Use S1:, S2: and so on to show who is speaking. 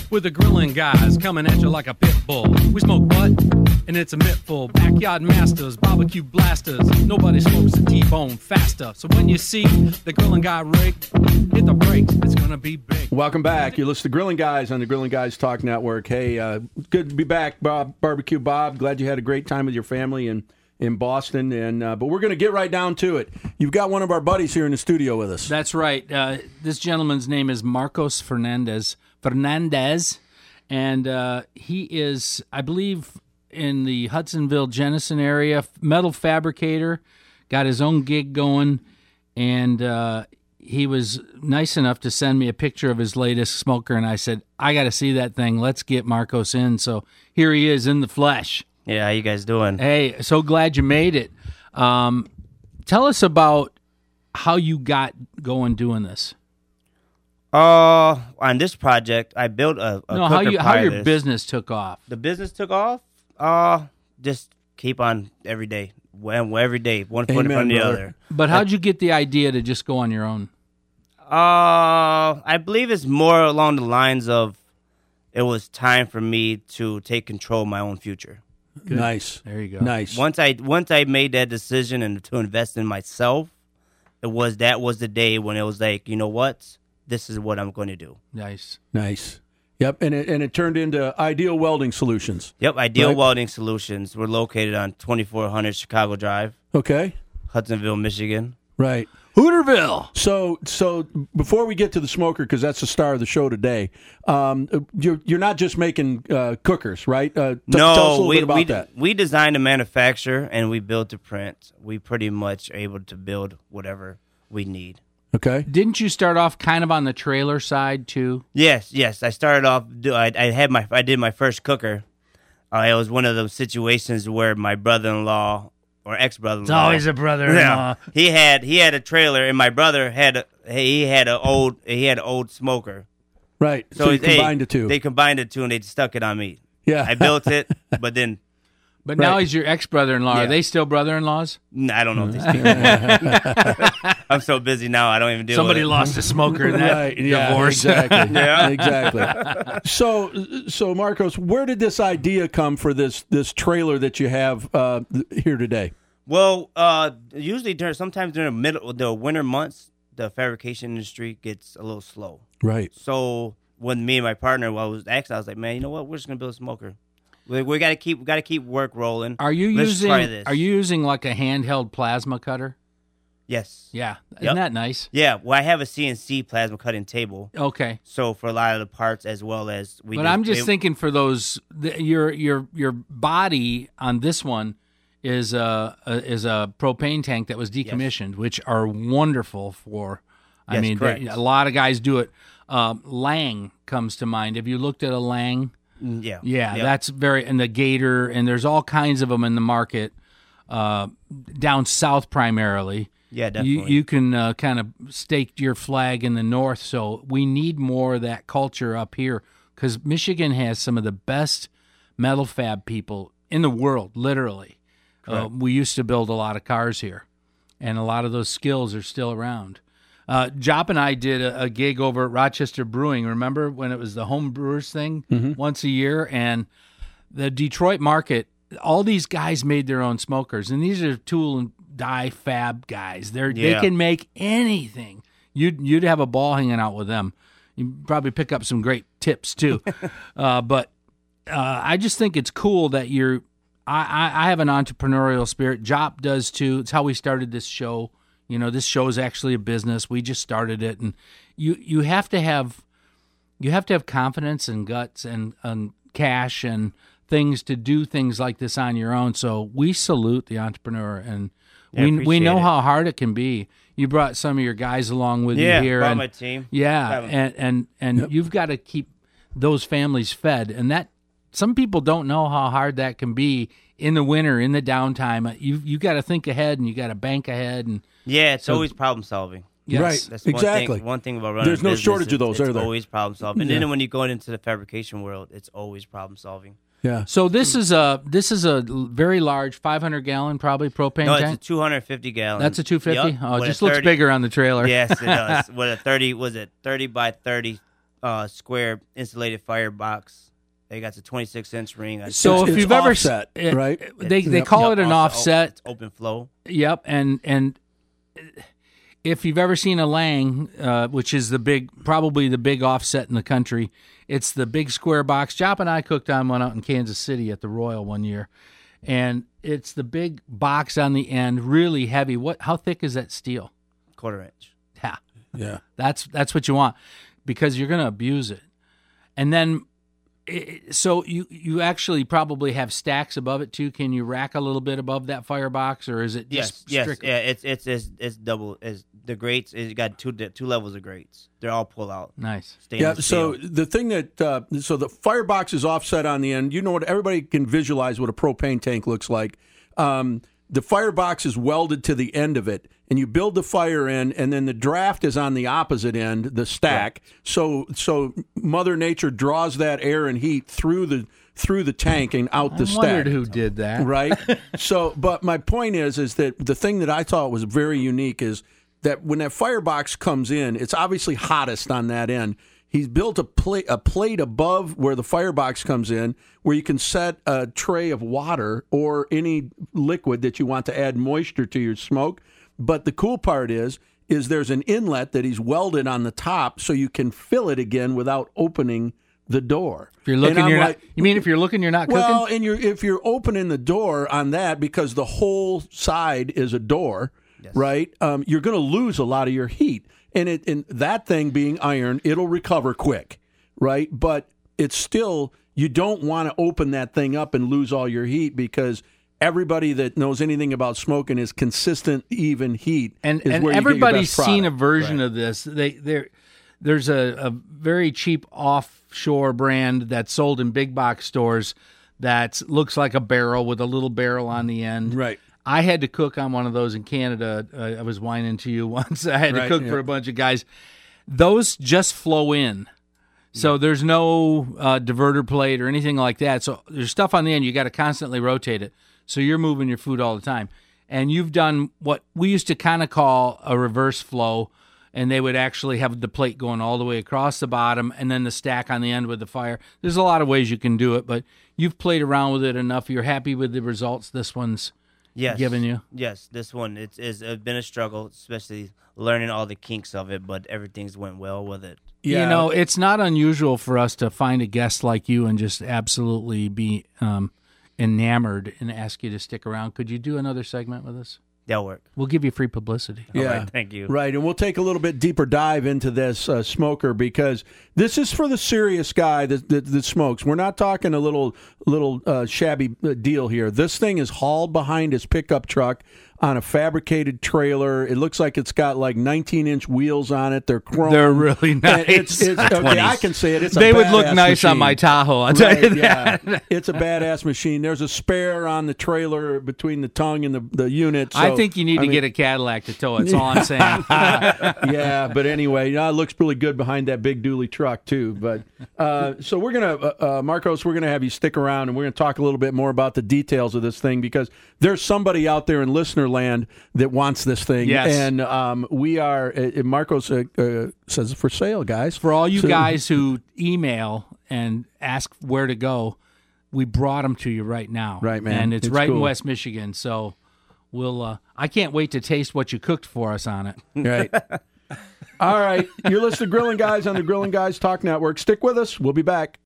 S1: with the grilling guys coming at you like a pit bull. We smoke what? And it's a mittful. Backyard masters, barbecue blasters. Nobody smokes a T-bone faster. So when you see the grilling guy rig, hit the brakes. It's gonna be big.
S2: Welcome back. You listen to Grilling Guys on the Grilling Guys Talk Network. Hey, good to be back, Barbecue Bob. Glad you had a great time with your family in Boston. And but we're going to get right down to it. You've got one of our buddies here in the studio with us.
S3: That's right. This gentleman's name is Marcos Fernandez, and he is, I believe, in the Hudsonville, Jenison area, metal fabricator, got his own gig going, and he was nice enough to send me a picture of his latest smoker, and I said, I got to see that thing. Let's get Marcos in. So here he is in the flesh.
S4: Yeah, how you guys doing?
S3: Hey, so glad you made it. Tell us about how you got going doing this.
S4: On this project, I built a
S3: how
S4: cooker
S3: your
S4: this.
S3: business took off.
S4: The business took off? Just keep on every day. Every day, one foot in front of the other.
S3: But how'd you get the idea to just go on your own?
S4: I believe it's more along the lines of it was time for me to take control of my own future.
S3: Good.
S2: Nice.
S3: There you go.
S2: Nice.
S4: Once I made that decision and to invest in myself, that was the day when it was like, you know what? This is what I'm going to do.
S3: Nice.
S2: Yep, and it turned into Ideal Welding Solutions.
S4: Yep, Ideal Welding Solutions. We're located on 2400 Chicago Drive.
S2: Okay.
S4: Hudsonville, Michigan.
S2: Right.
S3: Hooterville.
S2: So before we get to the smoker, because that's the star of the show today, you're not just making cookers, right? Tell us a little bit about that.
S4: We design to manufacture and we build to print. We pretty much are able to build whatever we need.
S2: Okay.
S3: Didn't you start off kind of on the trailer side too?
S4: Yes. I started off. I did my first cooker. It was one of those situations where my brother-in-law or ex-brother-in-law.
S3: It's always a brother-in-law.
S4: Yeah, he had a trailer, and my brother had an old smoker.
S2: Right. So you combined the two.
S4: They combined the two, and they stuck it on me.
S2: Yeah.
S4: I built it, but then.
S3: But now he's your ex-brother-in-law.
S4: Yeah.
S3: Are they still brother-in-laws?
S4: I don't know if they still. I'm so busy now, I don't even deal
S3: Somebody
S4: with it.
S3: lost a smoker in that divorce.
S2: Exactly.
S4: Yeah.
S2: Exactly. So Marcos, where did this idea come for this trailer that you have here today?
S4: Well, usually sometimes during the winter months, the fabrication industry gets a little slow.
S2: Right.
S4: So when me and my partner, I was like, man, you know what? We're just gonna build a smoker. We got to keep work rolling.
S3: Are you
S4: Let's
S3: using?
S4: try this.
S3: Are you using like a handheld plasma cutter?
S4: Yes.
S3: Yeah. Isn't that nice?
S4: Yeah. Well, I have a CNC plasma cutting table.
S3: Okay.
S4: So for a lot of the parts, as well as we.
S3: But I'm just thinking for those, your body on this one is a propane tank that was decommissioned, which are wonderful for. I mean, a lot of guys do it. Lang comes to mind. Have you looked at a Lang?
S4: Yeah.
S3: Yeah, that's and the Gator, and there's all kinds of them in the market down south primarily.
S4: Yeah, definitely.
S3: You can kind of stake your flag in the north, so we need more of that culture up here because Michigan has some of the best metal fab people in the world, literally. We used to build a lot of cars here, and a lot of those skills are still around. Jop and I did a gig over at Rochester Brewing. Remember when it was the home brewers thing once a year? And the Detroit market, all these guys made their own smokers. And these are tool and die fab guys. They can make anything. You'd have a ball hanging out with them. You'd probably pick up some great tips too. But I just think it's cool that I have an entrepreneurial spirit. Jop does too. It's how we started this show. You know, this show is actually a business. We just started it, and you have to have confidence and guts and cash and things to do things like this on your own. So we salute the entrepreneur, and we know how hard it can be. You brought some of your guys along with you here,
S4: brought
S3: and
S4: my team.
S3: Yeah, and you've got to keep those families fed, and that some people don't know how hard that can be in the winter, in the downtime. You got to think ahead, and you got to bank ahead, and
S4: it's always problem solving.
S3: Yes.
S2: Right,
S4: That's
S2: exactly.
S4: One thing about running
S2: There's no
S4: business,
S2: shortage of those, are
S4: it's
S2: there?
S4: always problem solving. And then when you go into the fabrication world, it's always problem solving.
S2: Yeah.
S3: So this is a very large 500-gallon probably propane
S4: No,
S3: tank.
S4: it's a 250 gallon.
S3: That's a 250.
S4: Yep.
S3: Oh, it
S4: With
S3: just
S4: a
S3: looks
S4: 30
S3: bigger on the trailer.
S4: Yes, it does. With a 30 by 30 square insulated firebox. They got the 26-inch ring.
S3: So if
S2: it's
S3: you've ever
S2: offset, right?
S3: They call it an offset.
S4: It's open flow.
S3: Yep, and if you've ever seen a Lang, which is probably the big offset in the country, it's the big square box. Jop and I cooked on one out in Kansas City at the Royal one year, and it's the big box on the end, really heavy. How thick is that steel?
S4: 1/4 inch.
S2: Yeah.
S3: That's what you want, because you're going to abuse it. And then, so you actually probably have stacks above it too. Can you rack a little bit above that firebox, or is it just strictly?
S4: Yeah, it's double. It's the grates. It's got two levels of grates. They're all pull out.
S3: Nice.
S4: Stainless
S2: So
S4: steel.
S2: the thing that so the firebox is offset on the end. You know what? Everybody can visualize what a propane tank looks like. The firebox is welded to the end of it, and you build the fire in, and then the draft is on the opposite end, the stack. Right. So Mother Nature draws that air and heat through the tank and out the stack.
S3: I wondered who did that.
S2: Right? So, but my point is that the thing that I thought was very unique is that when that firebox comes in, it's obviously hottest on that end. He's built a plate above where the firebox comes in, where you can set a tray of water or any liquid that you want to add moisture to your smoke. But the cool part is there's an inlet that he's welded on the top, so you can fill it again without opening the door.
S3: If you're looking, you're not. You mean if you're looking, you're not cooking?
S2: Well, and if you're opening the door on that, because the whole side is a door, yes. Right? You're going to lose a lot of your heat. And that thing being iron, it'll recover quick, right? But it's still, you don't want to open that thing up and lose all your heat, because everybody that knows anything about smoking is consistent, even heat.
S3: And
S2: where you get your
S3: everybody's
S2: best
S3: seen a
S2: product.
S3: version of this. There's a very cheap offshore brand that's sold in big box stores that looks like a barrel with a little barrel on the end.
S2: Right.
S3: I had to cook on one of those in Canada. I was whining to you once. I had to cook for a bunch of guys. Those just flow in. So there's no diverter plate or anything like that. So there's stuff on the end. You got to constantly rotate it. So you're moving your food all the time. And you've done what we used to kind of call a reverse flow, and they would actually have the plate going all the way across the bottom and then the stack on the end with the fire. There's a lot of ways you can do it, but you've played around with it enough. You're happy with the results this one's given you?
S4: Yes, this one, it's been a struggle, especially learning all the kinks of it, but everything's went well with it.
S3: Yeah. You know, it's not unusual for us to find a guest like you and just absolutely be enamored and ask you to stick around. Could you do another segment with us?
S4: That'll work.
S3: We'll give you free publicity.
S2: Yeah,
S4: all right, thank you.
S2: Right, and we'll take a little bit deeper dive into this smoker, because this is for the serious guy that smokes. We're not talking a little shabby deal here. This thing is hauled behind his pickup truck on a fabricated trailer. It looks like it's got like 19-inch wheels on it. They're chrome.
S3: They're really nice.
S2: It's okay, I can say it.
S3: They would look nice
S2: machine.
S3: on my Tahoe, I'll tell you that.
S2: Yeah. It's a badass machine. There's a spare on the trailer between the tongue and the unit. So,
S3: I think you need to get a Cadillac to tow it. That's all I'm saying.
S2: Yeah, but anyway, it looks really good behind that big dually truck too. But so we're gonna, Marcos, we're gonna have you stick around, and we're gonna talk a little bit more about the details of this thing, because there's somebody out there in listener land that wants this thing.
S3: Yes.
S2: And we are, Marcos says for sale, guys.
S3: For all you guys who email and ask where to go, we brought them to you right now.
S2: Right, man.
S3: And it's right
S2: cool.
S3: in West Michigan. So we'll. I can't wait to taste what you cooked for us on it.
S2: Right. All right. You're listening to Grilling Guys on the Grilling Guys Talk Network. Stick with us. We'll be back.